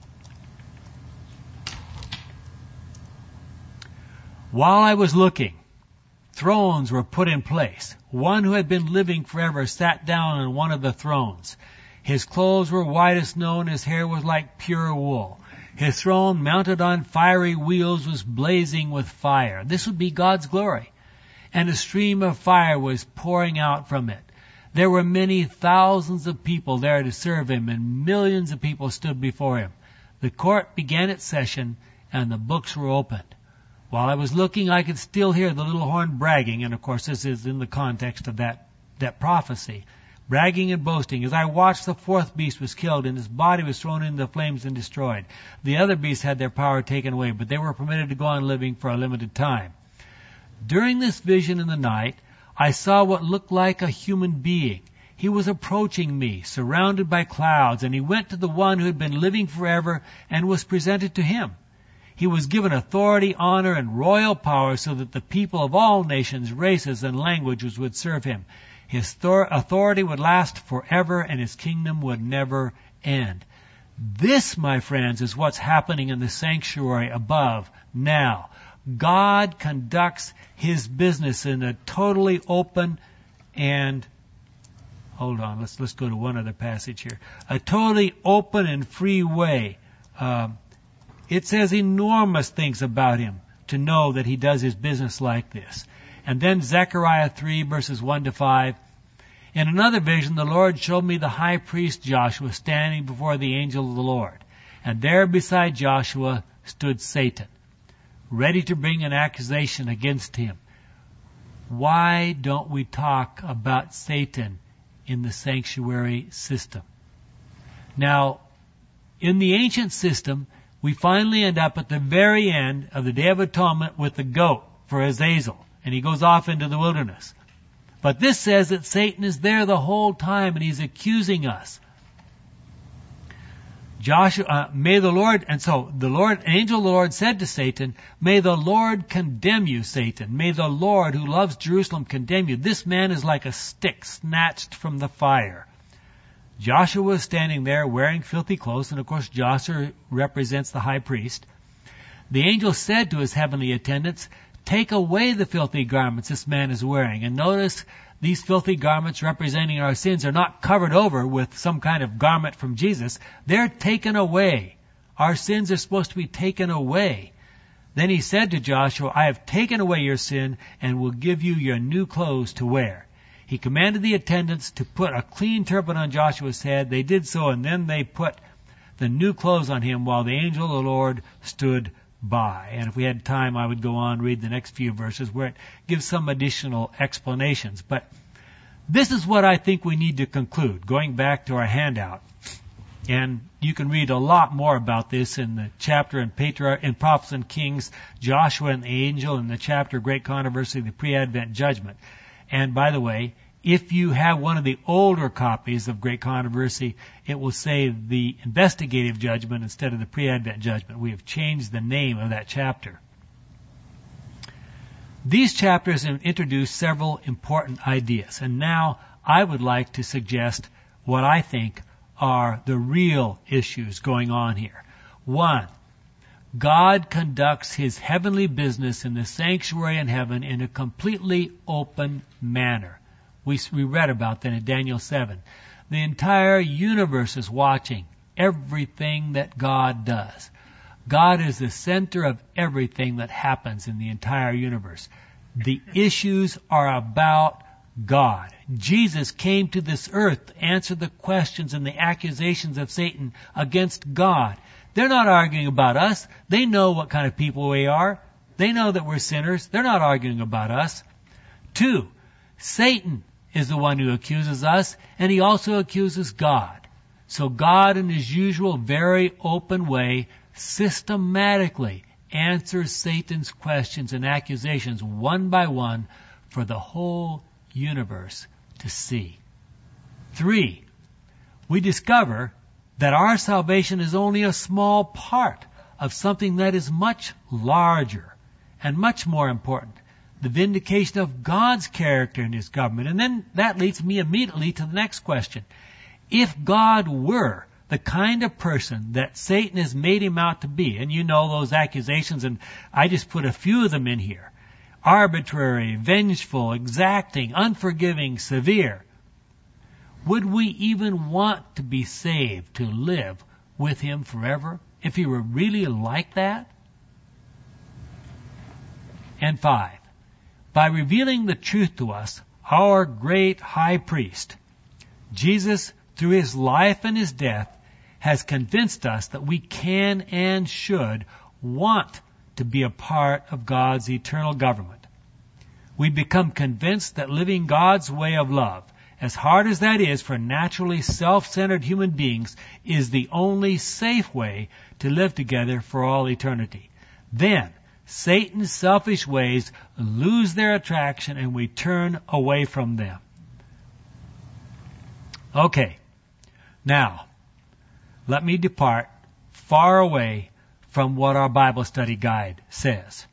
While I was looking, thrones were put in place. One who had been living forever sat down on one of the thrones. His clothes were white as snow, and his hair was like pure wool. His throne, mounted on fiery wheels, was blazing with fire. This would be God's glory. And a stream of fire was pouring out from it. There were many thousands of people there to serve him, and millions of people stood before him. The court began its session, and the books were opened. While I was looking, I could still hear the little horn bragging, and of course this is in the context of that, that prophecy. Bragging and boasting. As I watched, the fourth beast was killed, and his body was thrown into the flames and destroyed. The other beasts had their power taken away, but they were permitted to go on living for a limited time. During this vision in the night, I saw what looked like a human being. He was approaching me, surrounded by clouds, and he went to the one who had been living forever and was presented to him. He was given authority, honor, and royal power so that the people of all nations, races, and languages would serve him. His authority would last forever, and his kingdom would never end. This, my friends, is what's happening in the sanctuary above now. God conducts his business in a totally open and, hold on, let's let's go to one other passage here. A totally open and free way. Um, it says enormous things about him to know that he does his business like this. And then Zechariah three, verses one to five. In another vision, the Lord showed me the high priest Joshua standing before the angel of the Lord. And there beside Joshua stood Satan, ready to bring an accusation against him. Why don't we talk about Satan in the sanctuary system? Now, in the ancient system, we finally end up at the very end of the Day of Atonement with the goat for Azazel, and he goes off into the wilderness. But this says that Satan is there the whole time, and he's accusing us. Joshua, uh, may the Lord, and so the Lord, an angel of the Lord said to Satan, may the Lord condemn you, Satan. May the Lord who loves Jerusalem condemn you. This man is like a stick snatched from the fire. Joshua was standing there wearing filthy clothes, and of course Joshua represents the high priest. The angel said to his heavenly attendants, take away the filthy garments this man is wearing. And notice these filthy garments representing our sins are not covered over with some kind of garment from Jesus. They're taken away. Our sins are supposed to be taken away. Then he said to Joshua, I have taken away your sin and will give you your new clothes to wear. He commanded the attendants to put a clean turban on Joshua's head. They did so, and then they put the new clothes on him while the angel of the Lord stood by. And if we had time, I would go on and read the next few verses where it gives some additional explanations. But this is what I think we need to conclude, going back to our handout. And you can read a lot more about this in the chapter in Patriarch, in Prophets and Kings, Joshua and the angel, in the chapter Great Controversy, the Pre-Advent Judgment. And by the way, if you have one of the older copies of Great Controversy, it will say the investigative judgment instead of the pre-Advent judgment. We have changed the name of that chapter. These chapters have introduced several important ideas, and now I would like to suggest what I think are the real issues going on here. One, God conducts his heavenly business in the sanctuary in heaven in a completely open manner. We, we read about that in Daniel seven. The entire universe is watching everything that God does. God is the center of everything that happens in the entire universe. The issues are about God. Jesus came to this earth to answer the questions and the accusations of Satan against God. They're not arguing about us. They know what kind of people we are. They know that we're sinners. They're not arguing about us. Two, Satan is the one who accuses us, and he also accuses God. So God, in his usual very open way, systematically answers Satan's questions and accusations one by one for the whole universe to see. Three, we discover that our salvation is only a small part of something that is much larger and much more important, the vindication of God's character and his government. And then that leads me immediately to the next question. If God were the kind of person that Satan has made him out to be, and you know those accusations, and I just put a few of them in here, arbitrary, vengeful, exacting, unforgiving, severe, would we even want to be saved, to live with him forever, if he were really like that? And five, by revealing the truth to us, our great high priest, Jesus, through his life and his death, has convinced us that we can and should want to be a part of God's eternal government. We become convinced that living God's way of love, as hard as that is for naturally self-centered human beings, is the only safe way to live together for all eternity. Then, Satan's selfish ways lose their attraction and we turn away from them. Okay, now, let me depart far away from what our Bible study guide says.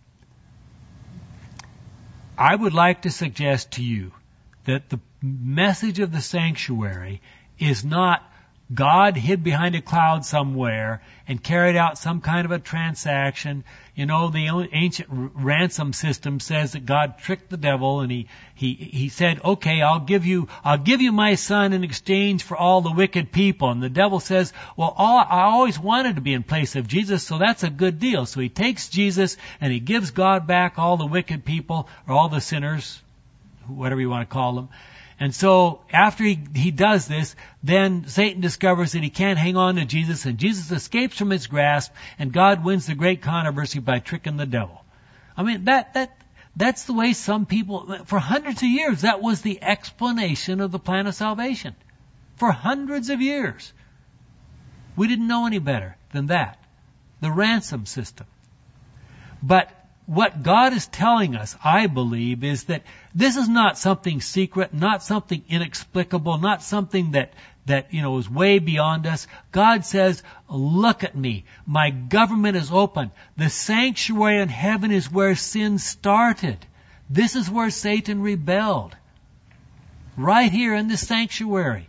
I would like to suggest to you that the message of the sanctuary is not God hid behind a cloud somewhere and carried out some kind of a transaction. You know, the ancient ransom system says that God tricked the devil and he, he, he said, okay, I'll give you, I'll give you my son in exchange for all the wicked people. And the devil says, well, all, I always wanted to be in place of Jesus, so that's a good deal. So he takes Jesus and he gives God back all the wicked people or all the sinners, whatever you want to call them. And so after he, he does this, then Satan discovers that he can't hang on to Jesus, and Jesus escapes from his grasp, and God wins the great controversy by tricking the devil. I mean, that, that, that's the way some people, for hundreds of years, that was the explanation of the plan of salvation. For hundreds of years. We didn't know any better than that. The ransom system. But what God is telling us, I believe, is that this is not something secret, not something inexplicable, not something that, that, you know, is way beyond us. God says, look at me. My government is open. The sanctuary in heaven is where sin started. This is where Satan rebelled. Right here in this sanctuary.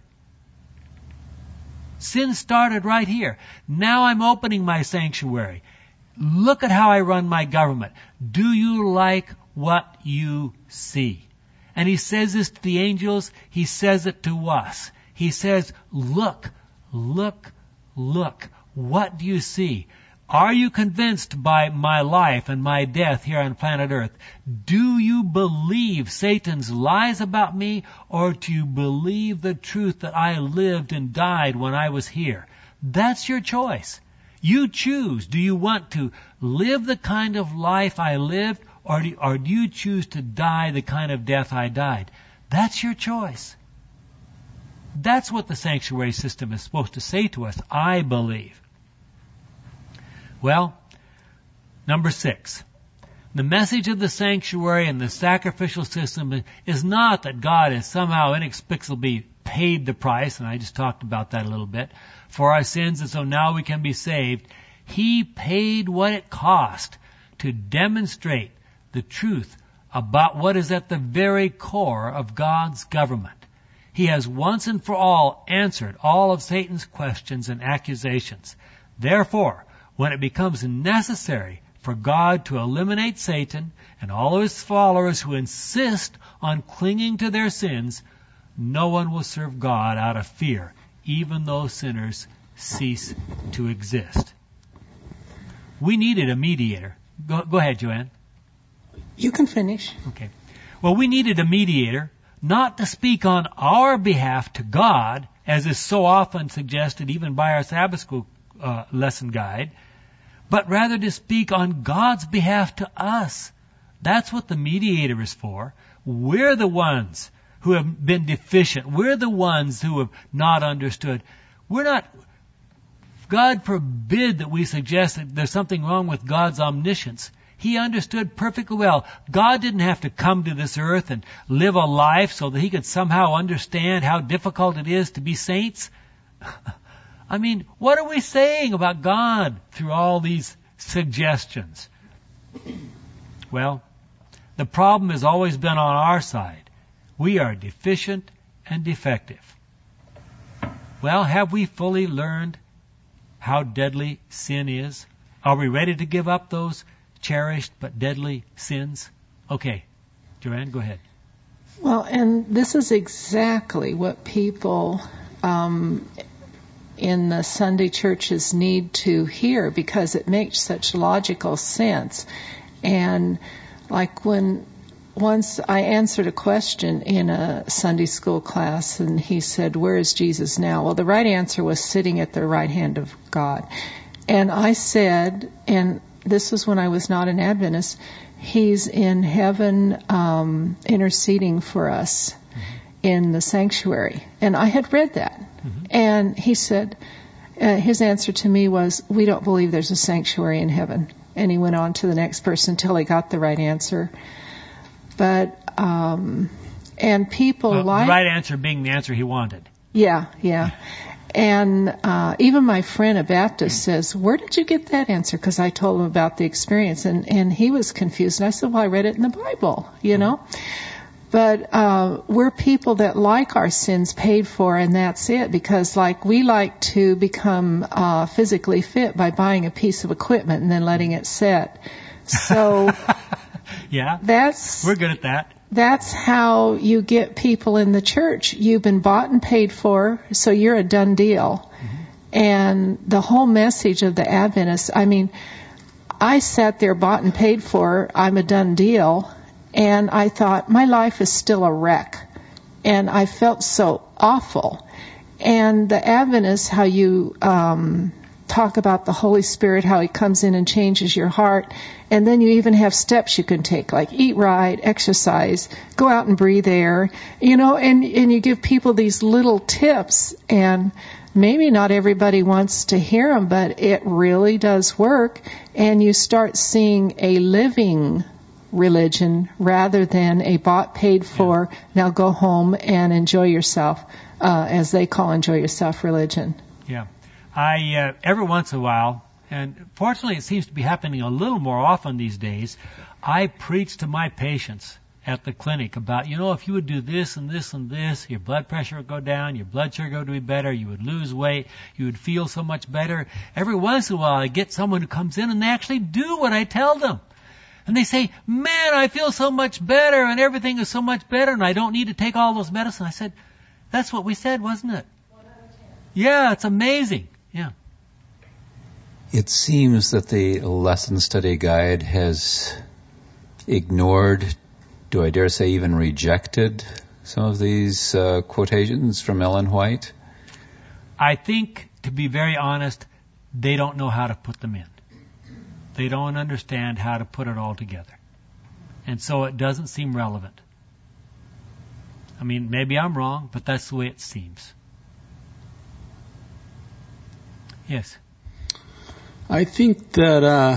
Sin started right here. Now I'm opening my sanctuary. Look at how I run my government. Do you like what you see? And he says this to the angels. He says it to us. He says, look, look, look. What do you see? Are you convinced by my life and my death here on planet Earth? Do you believe Satan's lies about me, or do you believe the truth that I lived and died when I was here? That's your choice. You choose. Do you want to live the kind of life I lived, or do, or do you choose to die the kind of death I died? That's your choice. That's what the sanctuary system is supposed to say to us, I believe. Well, number six. The message of the sanctuary and the sacrificial system is not that God has somehow inexplicably paid the price, and I just talked about that a little bit, for our sins, and so now we can be saved. He paid what it cost to demonstrate the truth about what is at the very core of God's government. He has once and for all answered all of Satan's questions and accusations. Therefore, when it becomes necessary for God to eliminate Satan and all of his followers who insist on clinging to their sins, no one will serve God out of fear, even though sinners cease to exist. We needed a mediator. Go, go ahead, Joanne. You can finish. Okay. Well, we needed a mediator, not to speak on our behalf to God, as is so often suggested even by our Sabbath school uh, lesson guide, but rather to speak on God's behalf to us. That's what the mediator is for. We're the ones who have been deficient. We're the ones who have not understood. We're not, God forbid that we suggest that there's something wrong with God's omniscience. He understood perfectly well. God didn't have to come to this earth and live a life so that he could somehow understand how difficult it is to be saints. I mean, what are we saying about God through all these suggestions? Well, the problem has always been on our side. We are deficient and defective. Well, have we fully learned how deadly sin is? Are we ready to give up those cherished but deadly sins? Okay, Joanne, go ahead. Well, and this is exactly what people um, in the Sunday churches need to hear, because it makes such logical sense. And like when once I answered a question in a Sunday school class, and he said, where is Jesus now? Well, the right answer was sitting at the right hand of God. And I said, and this was when I was not an Adventist, he's in heaven um, interceding for us mm-hmm. in the sanctuary. And I had read that. Mm-hmm. And he said, uh, his answer to me was, we don't believe there's a sanctuary in heaven. And he went on to the next person until he got the right answer. But, um, and people well, like... The right answer being the answer he wanted. Yeah, yeah. And uh, even my friend, a Baptist, says, where did you get that answer? Because I told him about the experience, and, and he was confused. And I said, well, I read it in the Bible, you know. But uh, we're people that like our sins paid for, and that's it. Because, like, we like to become uh, physically fit by buying a piece of equipment and then letting it set. So yeah, that's we're good at that. That's how you get people in the church. You've been bought and paid for, so you're a done deal. Mm-hmm. And the whole message of the Adventists, I mean, I sat there bought and paid for, I'm a done deal, and I thought, my life is still a wreck. And I felt so awful. And the Adventists, how you um, talk about the Holy Spirit, how He comes in and changes your heart. And then you even have steps you can take, like eat right, exercise, go out and breathe air, you know, and, and you give people these little tips. And maybe not everybody wants to hear them, but it really does work. And you start seeing a living religion rather than a bought, paid for, yeah. Now go home and enjoy yourself, uh, as they call enjoy yourself religion. Yeah. I, uh, every once in a while, and fortunately it seems to be happening a little more often these days, I preach to my patients at the clinic about, you know, if you would do this and this and this, your blood pressure would go down, your blood sugar would be better, you would lose weight, you would feel so much better. Every once in a while I get someone who comes in and they actually do what I tell them. And they say, man, I feel so much better and everything is so much better and I don't need to take all those medicines. I said, that's what we said, wasn't it? Yeah, it's amazing. Yeah. It seems that the lesson study guide has ignored, do I dare say even rejected, some of these uh, quotations from Ellen White. I think, to be very honest, they don't know how to put them in. They don't understand how to put it all together. And so it doesn't seem relevant. I mean, maybe I'm wrong, but that's the way it seems. Yes. I think that uh,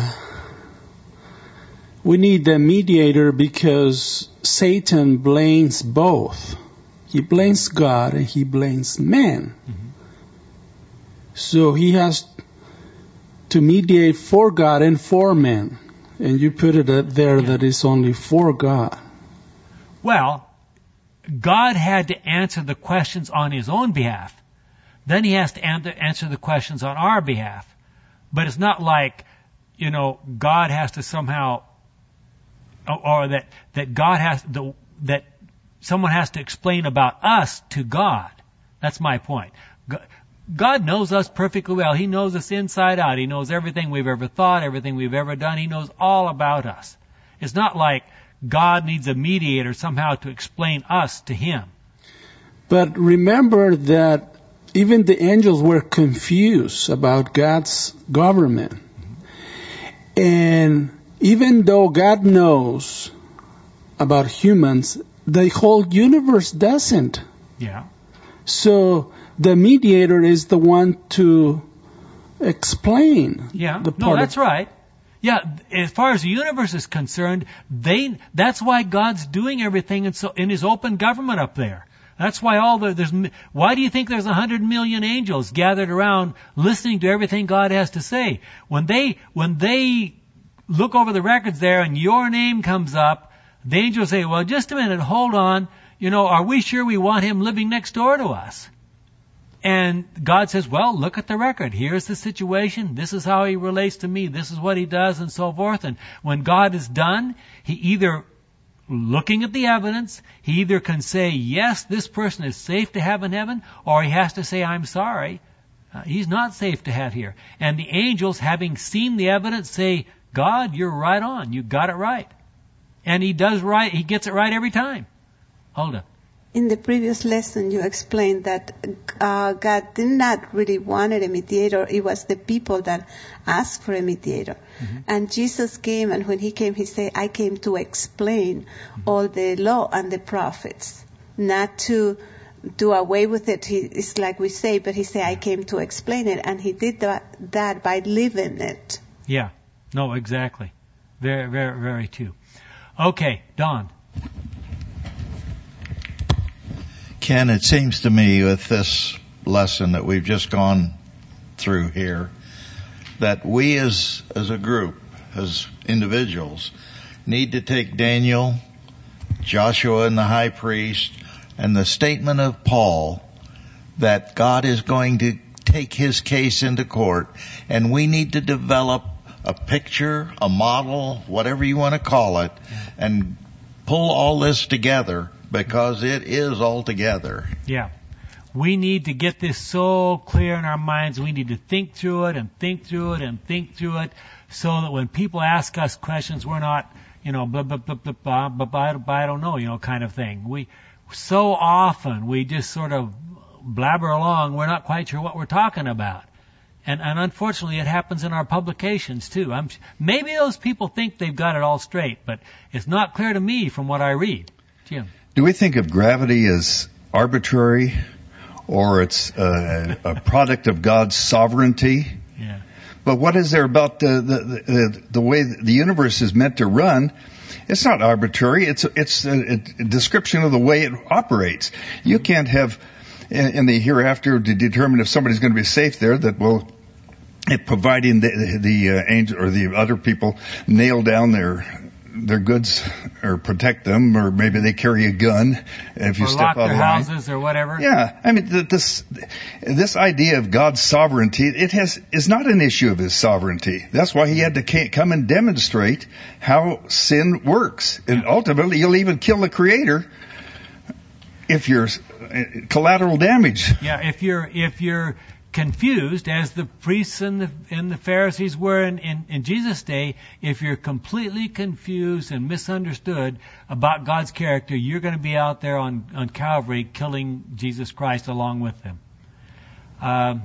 we need a mediator because Satan blames both. He blames God and he blames man. Mm-hmm. So he has to mediate for God and for man. And you put it there yeah. that it's only for God. Well, God had to answer the questions on His own behalf. Then He has to answer the questions on our behalf. But it's not like, you know, God has to somehow, or that, that God has, the, that someone has to explain about us to God. That's my point. God knows us perfectly well. He knows us inside out. He knows everything we've ever thought, everything we've ever done. He knows all about us. It's not like God needs a mediator somehow to explain us to Him. But remember that even the angels were confused about God's government. And even though God knows about humans, the whole universe doesn't. Yeah. So the mediator is the one to explain. Yeah. The no, that's right. Yeah, as far as the universe is concerned, they that's why God's doing everything in, so, in His open government up there. That's why all the, there's, why do you think there's a hundred million angels gathered around listening to everything God has to say? When they, when they look over the records there and your name comes up, the angels say, well, just a minute, hold on. You know, are we sure we want him living next door to us? And God says, well, look at the record. Here's the situation. This is how he relates to me. This is what he does and so forth. And when God is done, He either looking at the evidence, He either can say, yes, this person is safe to have in heaven, or He has to say, I'm sorry, uh, he's not safe to have here. And the angels, having seen the evidence, say, God, you're right on. You got it right. And He does right. He gets it right every time. Hold up. in the previous lesson you explained that uh, God did not really wanted a mediator. It was the people that asked for a mediator. Mm-hmm. And Jesus came, and when he came, he said, I came to explain mm-hmm. all the law and the prophets, not to do away with it. He, it's like we say, but he said, I came to explain it. And he did that, that by living it. Yeah. No, exactly. Very, very, very true. Okay, Don. Ken, it seems to me with this lesson that we've just gone through here, that we as as a group, as individuals, need to take Daniel, Joshua and the high priest, and the statement of Paul that God is going to take his case into court, and we need to develop a picture, a model, whatever you want to call it, and pull all this together, because it is all together. Yeah. We need to get this so clear in our minds. We need to think through it and think through it and think through it, so that when people ask us questions, we're not, you know, blah, blah, blah, blah, blah, blah, blah, blah, I don't know, you know, kind of thing. We, so often we just sort of blabber along. We're not quite sure what we're talking about. And, and unfortunately, it happens in our publications, too. I'm, maybe those people think they've got it all straight, but it's not clear to me from what I read. Jim. Do we think of gravity as arbitrary, or it's a, a product of God's sovereignty? Yeah. But what is there about the, the, the, the way the universe is meant to run? It's not arbitrary. It's, it's a, a description of the way it operates. You can't have in the hereafter to determine if somebody's going to be safe there, that will, providing the, the uh, angel or the other people nail down their their goods or protect them, or maybe they carry a gun if you or step lock out their of line. houses or whatever. Yeah, I mean th- this this idea of God's sovereignty, it has is not an issue of His sovereignty. That's why He had to come and demonstrate how sin works, and ultimately you'll even kill the Creator if you're collateral damage. Yeah, if you're if you're confused, as the priests and the and the Pharisees were in, in, in Jesus' day, if you're completely confused and misunderstood about God's character, you're going to be out there on, on Calvary killing Jesus Christ along with them. Um,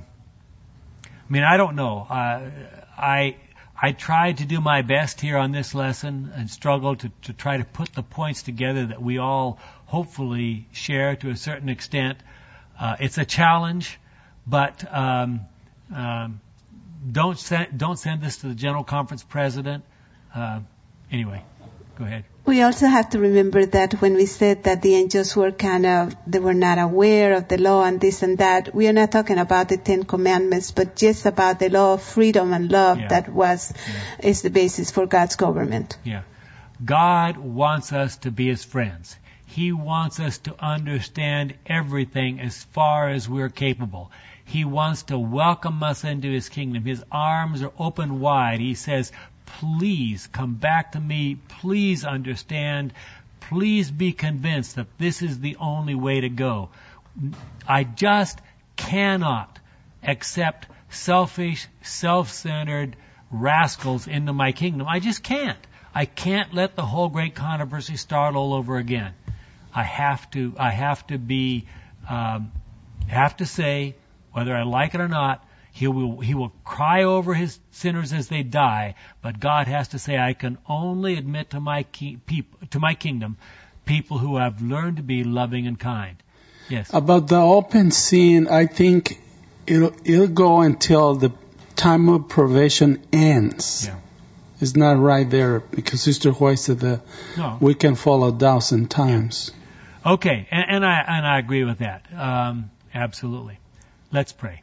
I mean, I don't know. Uh, I I tried to do my best here on this lesson and struggled to, to try to put the points together that we all hopefully share to a certain extent. Uh, it's a challenge, but um, um, don't send don't send this to the General Conference president. Uh, anyway, go ahead. We also have to remember that when we said that the angels were kind of, they were not aware of the law and this and that, we are not talking about the Ten Commandments, but just about the law of freedom and love Yeah. that was Yeah. is the basis for God's government. Yeah. God wants us to be His friends. He wants us to understand everything as far as we're capable. He wants to welcome us into His kingdom. His arms are open wide. He says, please come back to me. Please understand. Please be convinced that this is the only way to go. I just cannot accept selfish, self-centered rascals into my kingdom. I just can't. I can't let the whole great controversy start all over again. I have to, I have to be, um, have to say, whether I like it or not, He will, he will cry over His sinners as they die, but God has to say, I can only admit to my ki- peop- to my kingdom people who have learned to be loving and kind. Yes. About the open sin, I think it'll, it'll go until the time of probation ends. Yeah. It's not right there, because Sister White said that No. we can fall a thousand times. Okay, and, and I and I agree with that. Um, absolutely. Let's pray.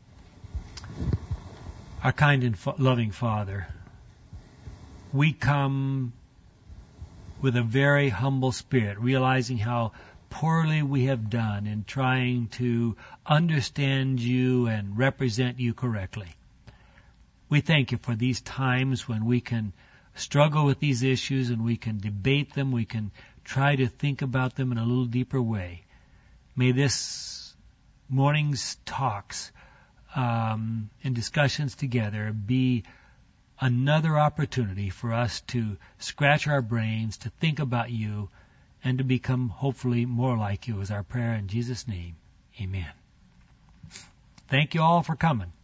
Our kind and fa- loving Father, we come with a very humble spirit, realizing how poorly we have done in trying to understand You and represent You correctly. We thank You for these times when we can struggle with these issues and we can debate them, we can try to think about them in a little deeper way. May this morning's talks um, and discussions together be another opportunity for us to scratch our brains, to think about You, and to become hopefully more like you is our prayer in Jesus' name. Amen. Thank you all for coming.